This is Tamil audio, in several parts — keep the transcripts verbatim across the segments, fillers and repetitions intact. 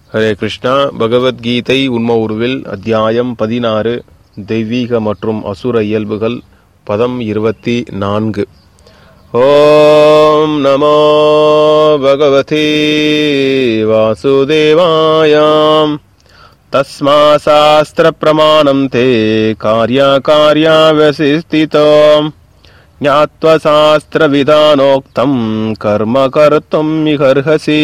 ஹரே கிருஷ்ணா. பகவத்கீதை உண்ம உருவில் அத்தியாயம் பதினாறு, தெய்வீக மற்றும் அசுர இயல்புகள், பதம் இருபத்தி நான்கு. ஓம் நமோ பகவதே வாசுதேவாயாம் தஸ்மா சாஸ்திர பிரமாணம் தே கார்யா கார்யா வசிஸ்திதோம் ஞாத்வா சாஸ்திர விதானோக்தம் கர்ம கர்த்தும் மிகர்ஹசி.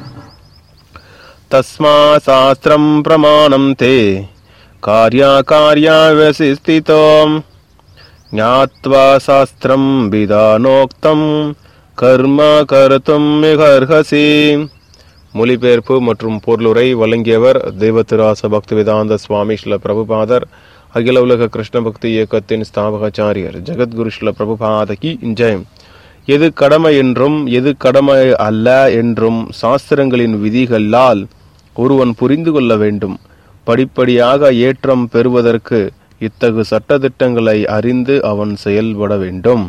தஸ்மா சாஸ்திரம் பிரமாணம் தே கார்யா கார்யா வசிஸ்திதோம் ஞாத்வா சாஸ்திரம் விதானோக்தம் கர்ம கர்த்தும் மிகர்ஹசி. மொழிபெயர்ப்பு மற்றும் பொருளுரை வழங்கியவர் தெய்வத்திராச பக்திவேதாந்த சுவாமி ஸ்ரீல பிரபுபாதர், அகில உலக கிருஷ்ண பக்தி இயக்கத்தின் ஸ்தாபகாச்சாரியர். ஜெகத்குரு ஸ்ரீல பிரபுபாதகி ஜெயம். எது கடமை என்றும் எது கடமை அல்ல என்றும் சாஸ்திரங்களின் விதிகளால் ஒருவன் புரிந்து கொள்ள வேண்டும். படிப்படியாக ஏற்றம் பெறுவதற்கு இத்தகு சட்டதிட்டங்களை அறிந்து அவன் செயல்பட வேண்டும்.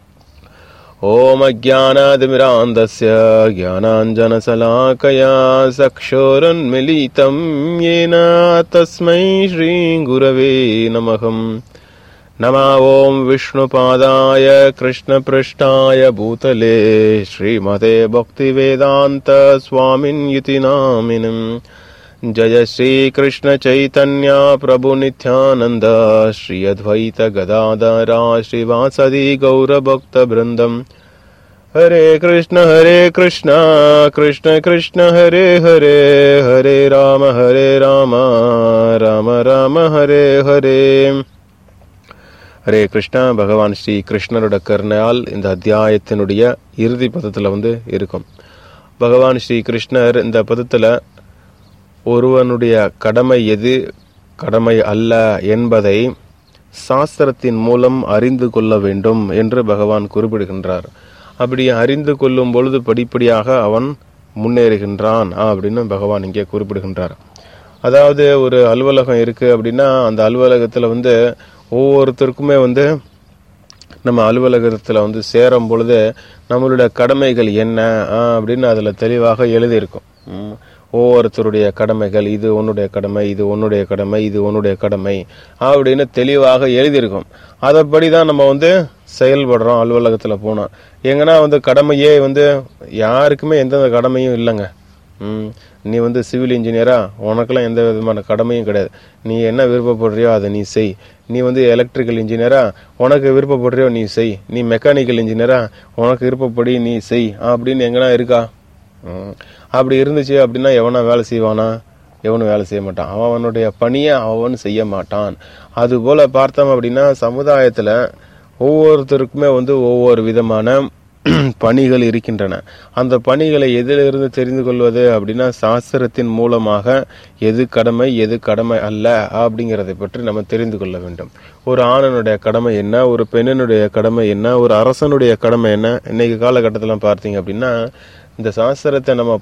ஓம் அஜ்ஞானாதிமிராந்தஸ்ய ஞானாஞ்சனசலாகயா சக்ஷோரன்மிலிதம் யேன தஸ்மை ஸ்ரீ குரவே நமகம். नमः ओम विष्णुपादाय कृष्णपृष्ठाय भूतले श्रीमते भक्तिवेदांत स्वामिन्युति नामिनम्. जय श्री कृष्ण चैतन्य प्रभु नित्यानंद श्री अद्वैत गदाधर श्रीवासदि गौर भक्त वृंदम. हरे कृष्ण हरे कृष्ण कृष्ण कृष्ण हरे हरे हरे राम हरे राम राम राम हरे हरे. ஹரே கிருஷ்ணா. பகவான் ஸ்ரீ கிருஷ்ணரோட கருணையால் இந்த அத்தியாயத்தினுடைய இறுதி பதத்தில் வந்து இருக்கும். பகவான் ஸ்ரீ கிருஷ்ணர் இந்த பதத்தில் ஒருவனுடைய கடமை எது கடமை அல்ல என்பதை சாஸ்திரத்தின் மூலம் அறிந்து கொள்ள வேண்டும் என்று பகவான் குறிப்பிடுகின்றார். அப்படி அறிந்து கொள்ளும் பொழுது படிப்படியாக அவன் முன்னேறுகின்றான் அப்படின்னு பகவான் இங்கே குறிப்பிடுகின்றார். அதாவது ஒரு அலுவலகம் இருக்கு அப்படின்னா அந்த அலுவலகத்தில் வந்து ஒவ்வொருத்தருக்குமே வந்து நம்ம அலுவலகத்தில் வந்து சேரும் பொழுது நம்மளுடைய கடமைகள் என்ன அப்படின்னு அதில் தெளிவாக எழுதியிருக்கும். ஒவ்வொருத்தருடைய கடமைகள், இது உன்னுடைய கடமை, இது உன்னுடைய கடமை, இது உன்னுடைய கடமை அப்படின்னு தெளிவாக எழுதியிருக்கும். அதைப்படி தான் நம்ம வந்து செயல்படுறோம். அலுவலகத்தில் போனோம் எங்கன்னா வந்து கடமையே வந்து யாருக்குமே எந்தெந்த கடமையும் இல்லைங்க. ம் நீ வந்து சிவில் இன்ஜினியரா, உனக்கெல்லாம் எந்த விதமான கடமையும் கிடையாது. நீ என்ன விருப்பப்படுறியோ அதை நீ செய். நீ வந்து எலக்ட்ரிக்கல் இன்ஜினியரா, உனக்கு விருப்பப்படுறியோ நீ செய். நீ மெக்கானிக்கல் இன்ஜினியரா, உனக்கு விருப்பப்படி நீ செய் அப்படின்னு எங்கன்னா இருக்கா? அப்படி இருந்துச்சு அப்படின்னா எவனா வேலை செய்வானா? எவனும் வேலை செய்ய மாட்டான். அவனுடைய பணியை அவன் செய்ய மாட்டான். அதுபோல பார்த்தோம் அப்படின்னா சமுதாயத்தில் ஒவ்வொருத்தருக்குமே வந்து ஒவ்வொரு விதமான பணிகள் இருக்கின்றன. அந்த பணிகளை எதிலிருந்து தெரிந்து கொள்வது அப்படின்னா சாஸ்திரத்தின் மூலமாக எது கடமை எது கடமை அல்ல அப்படிங்கிறதை பற்றி நம்ம தெரிந்து கொள்ள வேண்டும். ஒரு ஆணனுடைய கடமை என்ன, ஒரு பெண்ணினுடைய கடமை என்ன, ஒரு அரசனுடைய கடமை என்ன. இன்னைக்கு காலகட்டத்தில் பார்த்தீங்க அப்படின்னா இந்த சாஸ்திரத்தை நம்ம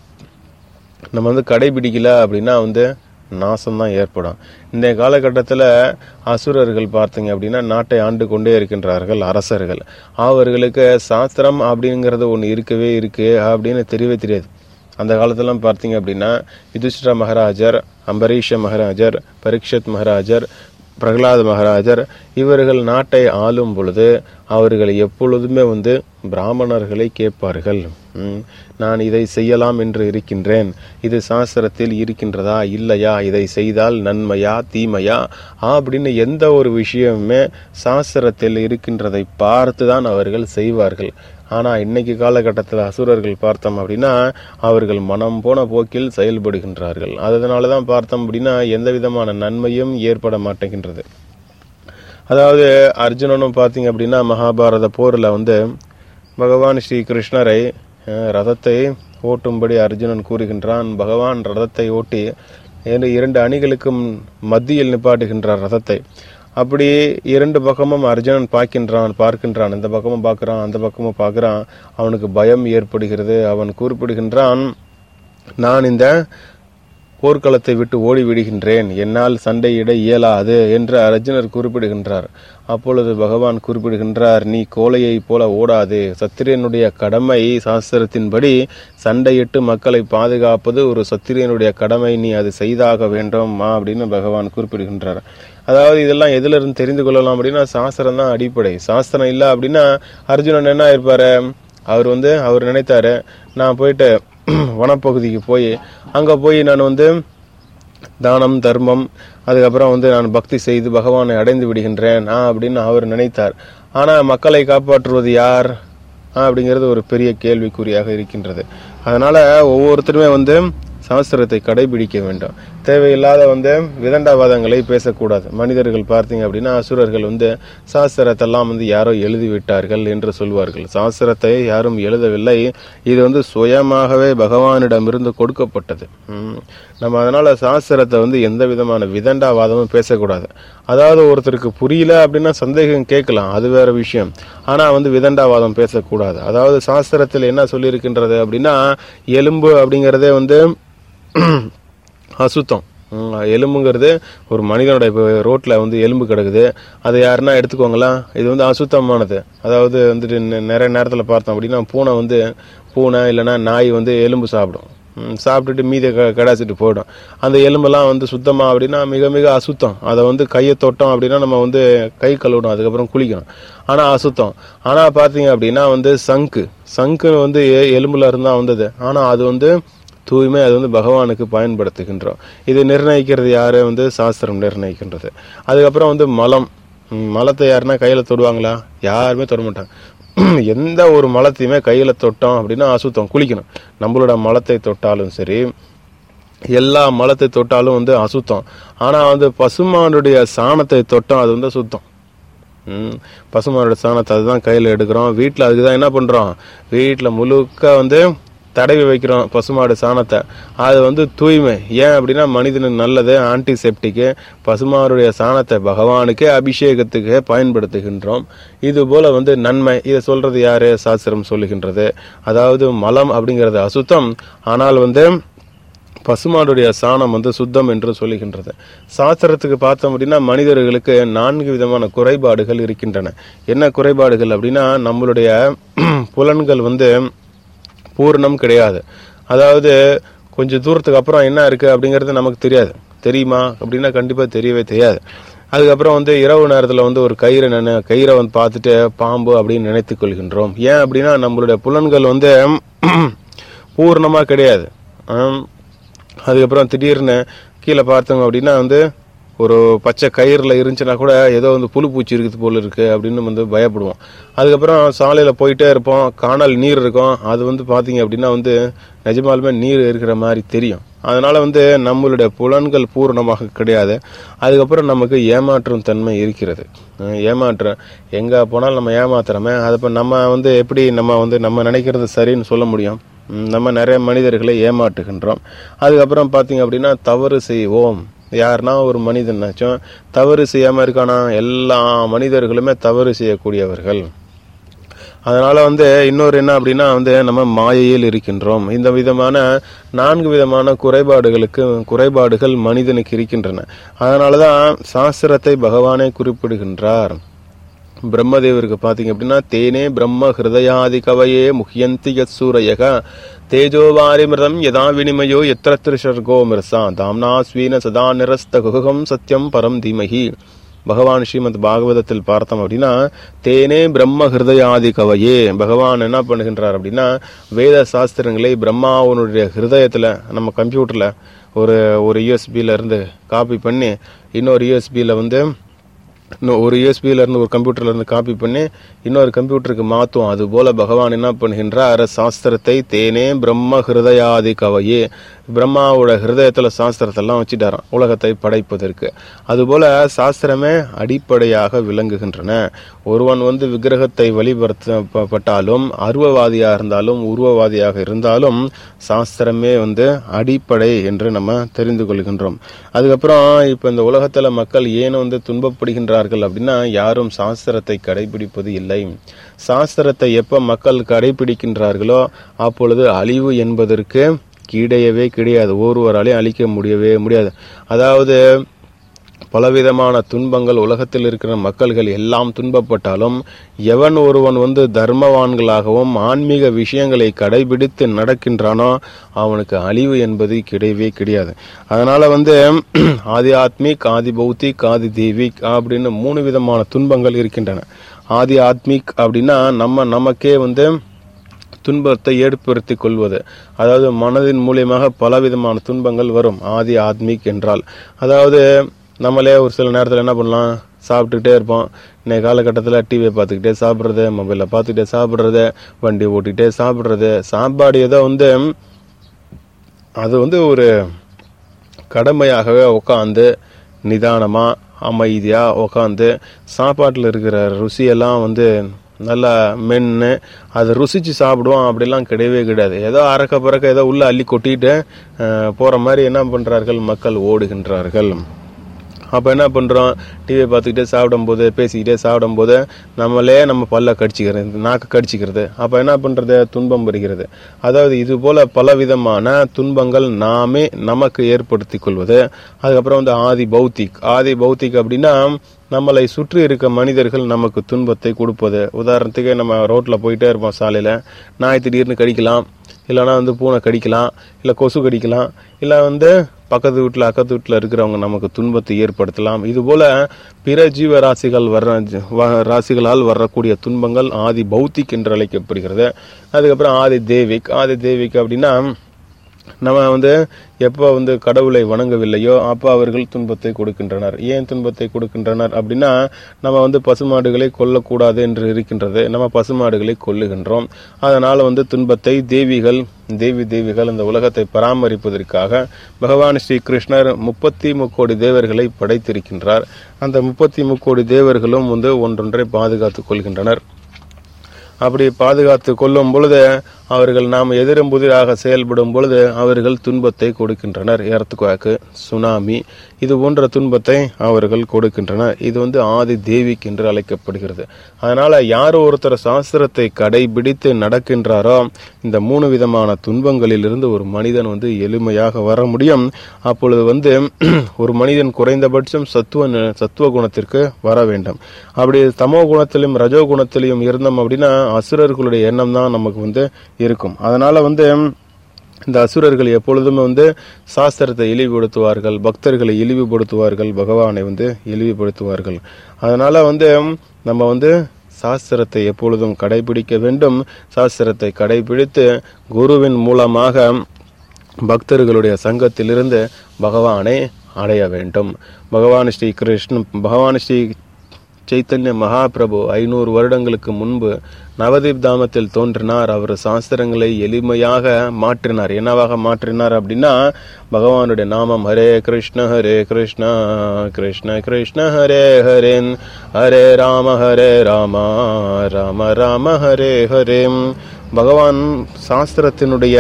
நம்ம வந்து கடைபிடிக்கல அப்படின்னா வந்து நாசம்தான் ஏற்படும். இந்த காலகட்டத்தில் அசுரர்கள் பார்த்தீங்க அப்படின்னா நாட்டை ஆண்டு கொண்டே இருக்கின்றார்கள் அரசர்கள். அவர்களுக்கு சாஸ்திரம் அப்படிங்கிறது ஒன்று இருக்கவே இருக்கு அப்படின்னு தெரியவே தெரியாது. அந்த காலத்திலாம் பார்த்தீங்க அப்படின்னா யுதிஷ்டிர மகாராஜர், அம்பரீஷ மகாராஜர், பரீட்சித் மகாராஜர், பிரகலாத மகாராஜர் இவர்கள் நாட்டை ஆளும் பொழுது அவர்கள் எப்பொழுதுமே வந்து பிராமணர்களை கேட்பார்கள். நான் இதை செய்யலாம் என்று இருக்கின்றேன், இது சாஸ்திரத்தில் இருக்கின்றதா இல்லையா, இதை செய்தால் நன்மையா தீமையா அப்படின்னு எந்த ஒரு விஷயமுமே சாஸ்திரத்தில் இருக்கின்றதை பார்த்து தான் அவர்கள் செய்வார்கள். ஆனால் இன்னைக்கு காலகட்டத்தில் அசுரர்கள் பார்த்தோம் அப்படின்னா அவர்கள் மனம் போன போக்கில் செயல்படுகின்றார்கள். அதனால தான் பார்த்தோம் அப்படின்னா எந்த விதமான நன்மையும் ஏற்பட மாட்டேங்கின்றது. அதாவது அர்ஜுனனும் பார்த்தீங்க அப்படின்னா மகாபாரத போரில் வந்து பகவான் ஸ்ரீ கிருஷ்ணரை ரதத்தை ஓட்டும்படி அர்ஜுனன் கூறுகின்றான். பகவான் ரதத்தை ஓட்டி இரண்டு அணிகளுக்கும் மத்தியில் நிப்பாட்டுகின்றார் ரதத்தை. அப்படி இரண்டு பக்கமும் அர்ஜுனன் பார்க்கின்றான் பார்க்கின்றான் இந்த பக்கமும் பார்க்கிறான் அந்த பக்கமும் பார்க்கிறான். அவனுக்கு பயம் ஏற்படுகிறது. அவன் குறிப்பிடுகின்றான், நான் இந்த போர்க்களத்தை விட்டு ஓடி விடுகின்றேன், என்னால் சண்டையிட இயலாது என்று அர்ஜுனர் குறிப்பிடுகின்றார். அப்பொழுது பகவான் குறிப்பிடுகின்றார், நீ கோழையை போல ஓடாது, சத்திரியனுடைய கடமை சாஸ்திரத்தின்படி சண்டையிட்டு மக்களை பாதுகாப்பது ஒரு சத்திரியனுடைய கடமை, நீ அது செய்தாக வேண்டும் அப்படின்னு பகவான் குறிப்பிடுகின்றார். அதாவது இதெல்லாம் எதுல இருந்து தெரிந்து கொள்ளலாம் அப்படின்னா சாஸ்திரம் தான் அடிப்படை. சாஸ்திரம் இல்ல அப்படின்னா அர்ஜுனன் என்ன இருப்பாரு, அவர் வந்து அவர் நினைத்தாரு, நான் போயிட்டு வனப்பகுதிக்கு போய் அங்க போய் நான் வந்து தானம் தர்மம் அதுக்கப்புறம் வந்து நான் பக்தி செய்து பகவானை அடைந்து விடுகின்றேன் அப்படின்னு அவர் நினைத்தார். ஆனா மக்களை காப்பாற்றுவது யார் அப்படிங்கிறது ஒரு பெரிய கேள்விக்குறியாக இருக்கின்றது. அதனால ஒவ்வொருத்தருமே வந்து சாஸ்திரத்தை கடைபிடிக்க வேண்டும். தேவையில்லாத வந்து விதண்டாவாதங்களை பேசக்கூடாது. மனிதர்கள் பார்த்தீங்க அப்படின்னா அசுரர்கள் வந்து சாஸ்திரத்தெல்லாம் வந்து யாரோ எழுதிவிட்டார்கள் என்று சொல்வார்கள். சாஸ்திரத்தை யாரும் எழுதவில்லை, இது வந்து சுயமாகவே பகவானிடமிருந்து கொடுக்கப்பட்டது. நம்ம அதனால சாஸ்திரத்தை வந்து எந்த விதமான விதண்டாவாதமும் பேசக்கூடாது. அதாவது ஒருத்தருக்கு புரியல அப்படின்னா சந்தேகம் கேட்கலாம், அது வேற விஷயம். ஆனா வந்து விதண்டாவாதம் பேசக்கூடாது. அதாவது சாஸ்திரத்தில் என்ன சொல்லியிருக்கின்றது அப்படின்னா எலும்பு அப்படிங்கிறதே வந்து அசுத்தம். எலும்புங்கிறது ஒரு மனிதனுடைய இப்போ ரோட்ல வந்து எலும்பு கிடக்குது, அதை யாருன்னா எடுத்துக்கோங்களா, இது வந்து அசுத்தமானது. அதாவது வந்துட்டு நிறைய நேரத்தில் பார்த்தோம் அப்படின்னா பூனை வந்து பூனை இல்லைன்னா நாய் வந்து எலும்பு சாப்பிடும், சாப்பிட்டுட்டு மீதை க கடாச்சிட்டு போயிடும். அந்த எலும்பெல்லாம் வந்து சுத்தமா அப்படின்னா மிக மிக அசுத்தம். அதை வந்து கையை தொட்டோம் அப்படின்னா நம்ம வந்து கை கழுவிடும், அதுக்கப்புறம் குளிக்கணும். ஆனா அசுத்தம். ஆனா பாத்தீங்க அப்படின்னா வந்து சங்கு சங்கு வந்து எலும்புல இருந்தா வந்தது, ஆனா அது வந்து தூய்மை, அது வந்து பகவானுக்கு பயன்படுத்துகின்றோம். இது நிர்ணயிக்கிறது யாரு வந்து சாஸ்திரம் நிர்ணயிக்கின்றது. அதுக்கப்புறம் வந்து மலம், மலத்தை யாருன்னா கையில தொடுவாங்களா, யாருமே தொட மாட்டாங்க. எந்த ஒரு மலத்தையுமே கையில தொட்டோம் அப்படின்னா அசுத்தம், குளிக்கணும். நம்மளோட மலத்தை தொட்டாலும் சரி, எல்லா மலத்தை தொட்டாலும் வந்து அசுத்தம். ஆனா வந்து பசுமானுடைய சாணத்தை தொட்டோம், அது வந்து சுத்தம். ம் பசுமானுடைய சாணத்தை அதுதான் கையில எடுக்கிறோம். வீட்டுல அதுக்குதான் என்ன பண்றோம், வீட்டுல முழுக்க வந்து தடவி வைக்கிறோம் பசுமாடு சாணத்தை. அது வந்து தூய்மை. ஏன் அப்படின்னா மனிதனுக்கு நல்லது, ஆன்டிசெப்டிக்கு. பசுமாடுடைய சாணத்தை பகவானுக்கே அபிஷேகத்துக்கு பயன்படுத்துகின்றோம். இது போல வந்து நன்மை. இதை சொல்றது யாரு, சாஸ்திரம் சொல்லுகின்றது. அதாவது மலம் அப்படிங்கிறது அசுத்தம், ஆனால் வந்து பசுமாடுடைய சாணம் வந்து சுத்தம் என்று சொல்லுகின்றது. சாஸ்திரத்துக்கு பார்த்தோம் அப்படின்னா மனிதர்களுக்கு நான்கு விதமான குறைபாடுகள் இருக்கின்றன. என்ன குறைபாடுகள் அப்படின்னா நம்மளுடைய புலன்கள் வந்து பூர்ணம் கிடையாது. அதாவது கொஞ்சம் தூரத்துக்கு அப்புறம் என்ன இருக்கு அப்படிங்கிறது நமக்கு தெரியாது. தெரியுமா அப்படின்னா கண்டிப்பா தெரியவே தெரியாது. அதுக்கப்புறம் வந்து இரவு நேரத்துல வந்து ஒரு கயிறை நினை கயிறை வந்து பார்த்துட்டு பாம்பு அப்படின்னு நினைத்துக் கொள்கின்றோம். ஏன் அப்படின்னா நம்மளுடைய புலன்கள் வந்து பூர்ணமா கிடையாது. அதுக்கப்புறம் திடீர்னு கீழே பார்த்தோங்க அப்படின்னா வந்து ஒரு பச்சை கயிறுல இருந்துச்சுன்னா கூட ஏதோ வந்து புழு பூச்சி இருக்குது போல இருக்கு அப்படின்னு வந்து பயப்படுவோம். அதுக்கப்புறம் சாலையில போயிட்டே இருப்போம், காணல் நீர் இருக்கும், அது வந்து பாத்தீங்க அப்படின்னா வந்து நிஜமாலுமே நீர் இருக்கிற மாதிரி தெரியும். அதனால வந்து நம்மளுடைய புலன்கள் பூர்ணமாக கிடையாது. அதுக்கப்புறம் நமக்கு ஏமாற்றும் தன்மை இருக்கிறது. ஏமாற்றம் எங்க போனாலும் நம்ம ஏமாத்துறோமே, அது நம்ம வந்து எப்படி நம்ம வந்து நம்ம நினைக்கிறது சரின்னு சொல்ல முடியும். நம்ம நிறைய மனிதர்களை ஏமாற்றுகின்றோம். அதுக்கப்புறம் பாத்தீங்க அப்படின்னா தவறு செய்வோம். யாருன்னா ஒரு மனிதனாச்சும் தவறு செய்யாம இருக்கானா, எல்லா மனிதர்களுமே தவறு செய்யக்கூடியவர்கள். அதனால வந்து இன்னொரு என்ன அப்படின்னா வந்து நம்ம மாயையில் இருக்கின்றோம். இந்த விதமான நான்கு விதமான குறைபாடுகளுக்கு குறைபாடுகள் மனிதனுக்கு இருக்கின்றன. அதனாலதான் சாஸ்திரத்தை பகவானே குறிப்பிடுகின்றார். பிரம்மதேவருக்கு பாத்தீங்க அப்படின்னா தேனே பிரம்ம ஹிருதயாதி கவையே முஹ்யந்தி யத் சூரயக தேஜோவாரி மிருதம் யதா வினிமயோ எத்திர திரிஷர்கோ மிர்சா தாம்னா ஸ்வீன சதா நிரஸ்த குகம் சத்யம் பரம் தீமஹி. பகவான் ஸ்ரீமத் பாகவதத்தில் பார்த்தோம் அப்படின்னா தேனே பிரம்ம ஹிருதயாதி கவையே, பகவான் என்ன பண்ணுகின்றார் அப்படின்னா வேத சாஸ்திரங்களை பிரம்மாவனுடைய ஹிருதயத்துல நம்ம கம்ப்யூட்டர்ல ஒரு ஒரு யூஎஸ்பியில இருந்து காப்பி பண்ணி இன்னொரு யூஎஸ்பியில வந்து இன்னும் ஒரு யூஎஸ்பியில இருந்து ஒரு கம்ப்யூட்டர்ல இருந்து காப்பி பண்ணி இன்னொரு கம்ப்யூட்டருக்கு மாத்துவோம். அது போல பகவான் என்ன பண்ணுகின்றார், சாஸ்திரத்தை தேனே பிரம்ம ஹிருதயாதி கவையே, பிரம்மாவோட ஹிருதயத்துல சாஸ்திரத்தை எல்லாம் வச்சுட்டாராம் உலகத்தை படைப்பதற்கு. அதுபோல சாஸ்திரமே அடிப்படையாக விளங்குகின்றன. ஒருவன் வந்து விக்கிரகத்தை வழிபடுத்தப்பட்டாலும் அருவவாதியா இருந்தாலும் உருவவாதியாக இருந்தாலும் சாஸ்திரமே வந்து அடிப்படை என்று நம்ம தெரிந்து கொள்கின்றோம். அதுக்கப்புறம் இப்ப இந்த உலகத்துல மக்கள் ஏன் வந்து துன்பப்படுகின்றார்கள் அப்படின்னா யாரும் சாஸ்திரத்தை கடைபிடிப்பது இல்லை. சாஸ்திரத்தை எப்ப மக்கள் கடைபிடிக்கின்றார்களோ அப்பொழுது அழிவு என்பதற்கு கிடையவே கிடையாது. ஒருவராலையும் அழிக்க முடியவே முடியாது. அதாவது பலவிதமான துன்பங்கள் உலகத்தில் இருக்கிற மக்கள்கள் எல்லாம் துன்பப்பட்டாலும் எவன் ஒருவன் வந்து தர்மவான்களாகவும் ஆன்மீக விஷயங்களை கடைபிடித்து நடக்கின்றானோ அவனுக்கு அழிவு என்பது கிடையவே கிடையாது. அதனால வந்து ஆதி ஆத்மிக், ஆதி பௌத்திக், ஆதி தெய்வீக் அப்படின்னு மூணு விதமான துன்பங்கள் இருக்கின்றன. ஆதி ஆத்மிக் அப்படின்னா நம்ம நமக்கே வந்து துன்பத்தை ஏற்படுத்தி கொள்வது, அதாவது மனதின் மூலியமாக பலவிதமான துன்பங்கள் வரும். ஆதி ஆத்மிக் என்றால் அதாவது நம்மளே ஒரு சில நேரத்தில் என்ன பண்ணலாம், சாப்பிட்டுக்கிட்டே இருப்போம். இன்னைக்கு காலகட்டத்தில் டிவியை பார்த்துக்கிட்டே சாப்பிட்றது, மொபைலில் பார்த்துக்கிட்டே சாப்பிட்றது, வண்டி ஓட்டிகிட்டே சாப்பிட்றது. சாப்பாடு ஏதோ வந்து அது வந்து ஒரு கடமையாகவே உட்காந்து நிதானமாக அமைதியாக உட்காந்து சாப்பாட்டில் இருக்கிற ருசியெல்லாம் வந்து நல்லா மென்று அதை ருசித்து சாப்பிடுவோம் அப்படிலாம் கிடையவே கிடையாது. ஏதோ அறக்க பறக்க ஏதோ உள்ள அள்ளி கொட்டிட்டு போகிற மாதிரி என்ன பண்ணுறார்கள், மக்கள் ஓடுகின்றார்கள். அப்போ என்ன பண்ணுறோம், டிவியை பார்த்துக்கிட்டே சாப்பிடும்போது பேசிக்கிட்டே சாப்பிடும்போது நம்மளே நம்ம பல்ல கடிச்சிக்கிறது, நாக்கு கடிச்சிக்கிறது. அப்போ என்ன பண்ணுறது, துன்பம் வருகிறது. அதாவது இது போல் பலவிதமான துன்பங்கள் நாமே நமக்கு ஏற்படுத்தி கொள்வது. அதுக்கப்புறம் வந்து ஆதி பௌத்திக். ஆதி பௌத்திக் அப்படின்னா நம்மளை சுற்றி இருக்க மனிதர்கள் நமக்கு துன்பத்தை கொடுப்பது. உதாரணத்துக்கு நம்ம ரோட்டில் போயிட்டே இருப்போம், சாலையில் நாய் திடீர்னு கடிக்கலாம், இல்லைனா வந்து பூனை கடிக்கலாம், இல்லை கொசு கடிக்கலாம், இல்லை வந்து பக்கத்து வீட்டில் அக்கத்து வீட்டில் இருக்கிறவங்க நமக்கு துன்பத்தை ஏற்படுத்தலாம். இதுபோல பிற ஜீவ ராசிகள் வர்ற ராசிகளால் வரக்கூடிய துன்பங்கள் ஆதி பௌத்திக் என்று அழைக்கப்படுகிறது. அதுக்கப்புறம் ஆதி தேவிக். ஆதி தேவிக் அப்படின்னா நம்ம வந்து எப்போ வந்து கடவுளை வணங்கவில்லையோ அப்போ அவர்கள் துன்பத்தை கொடுக்கின்றனர். ஏன் துன்பத்தை கொடுக்கின்றனர் அப்படின்னா, நம்ம வந்து பசுமாடுகளை கொல்லக்கூடாது என்று இருக்கின்றது, நம்ம பசுமாடுகளை கொல்லுகின்றோம். அதனால் வந்து துன்பத்தை தேவிகள் தேவி தேவிகள் இந்த உலகத்தை பராமரிப்பதற்காக பகவான் ஸ்ரீ கிருஷ்ணர் முப்பத்தி முக்கோடி தேவர்களை படைத்திருக்கின்றார். அந்த முப்பத்தி முக்கோடி தேவர்களும் வந்து ஒன்றொன்றை பாதுகாத்துக் கொள்கின்றனர். அப்படி பாதுகாத்து கொள்ளும் பொழுது அவர்கள் நாம் எதிரும் புதிராக செயல்படும் பொழுது அவர்கள் துன்பத்தை கொடுக்கின்றனர். எர்த்குவேக், சுனாமி, இது போன்ற துன்பத்தை அவர்கள் கொடுக்கின்றனர். இது வந்து ஆதி தேவிக் என்று அழைக்கப்படுகிறது. அதனால யார் ஒருத்தர் சாஸ்திரத்தை கடைபிடித்து நடக்கின்றாரோ இந்த மூணு விதமான துன்பங்களிலிருந்து ஒரு மனிதன் வந்து எளிமையாக வர முடியும். அப்பொழுது வந்து ஒரு மனிதன் குறைந்தபட்சம் சத்துவ சத்துவ குணத்திற்கு வர வேண்டும். அப்படி தமோ குணத்திலும் ரஜோ குணத்திலையும் இருந்தோம் அப்படின்னா அசுரர்களுடைய எண்ணம் தான் நமக்கு வந்து இருக்கும். அதனால வந்து இந்த அசுரர்கள் எப்பொழுதுமே வந்து சாஸ்திரத்தை இழிவுபடுத்துவார்கள், பக்தர்களை இழிவுபடுத்துவார்கள், பகவானை வந்து இழிவுபடுத்துவார்கள். அதனால வந்து நம்ம வந்து சாஸ்திரத்தை எப்பொழுதும் கடைபிடிக்க வேண்டும். சாஸ்திரத்தை கடைபிடித்து குருவின் மூலமாக பக்தர்களுடைய சங்கத்திலிருந்து பகவானை அடைய வேண்டும். பகவான் ஸ்ரீ கிருஷ்ணன் பகவான் ஸ்ரீ சைத்தன்ய மகாபிரபு ஐநூறு வருடங்களுக்கு முன்பு நவதீப் தாமத்தில் தோன்றினார். அவர் சாஸ்திரங்களை எளிமையாக மாற்றினார். என்னவாக மாற்றினார் அப்படின்னா, பகவானுடைய நாமம் ஹரே கிருஷ்ண ஹரே கிருஷ்ணா கிருஷ்ண கிருஷ்ண ஹரே ஹரேன், ஹரே ராம ஹரே ராமா ராம ராம ஹரே ஹரே. பகவான் சாஸ்திரத்தினுடைய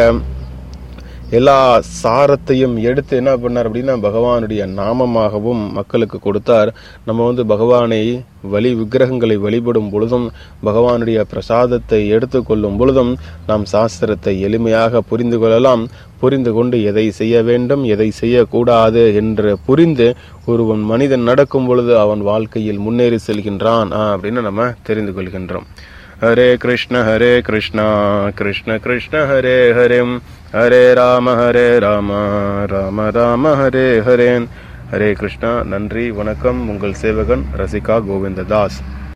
எல்லா சாரத்தையும் எடுத்து என்ன பண்ணார் அப்படின்னா பகவானுடைய நாமமாகவும் மக்களுக்கு கொடுத்தார். நம்ம வந்து பகவானை வழி விக்கிரகங்களை வழிபடும் பொழுதும் பகவானுடைய பிரசாதத்தை எடுத்துக்கொள்ளும் பொழுதும் நாம் சாஸ்திரத்தை எளிமையாக புரிந்து கொள்ளலாம். புரிந்து கொண்டு எதை செய்ய வேண்டும் எதை செய்யக்கூடாது என்று புரிந்து ஒருவன் மனிதன் நடக்கும் பொழுது அவன் வாழ்க்கையில் முன்னேறி செல்கின்றான் அப்படின்னு நம்ம தெரிந்து கொள்கின்றோம். ஹரே கிருஷ்ண ஹரே கிருஷ்ணா கிருஷ்ண கிருஷ்ண ஹரே ஹரே, ஹரே ராம ஹரே ராம ராம ராம ஹரே ஹரே. ஹரே கிருஷ்ணா. நன்றி, வணக்கம். உங்கள் சேவகன் ரசிகா கோவிந்ததாஸ்.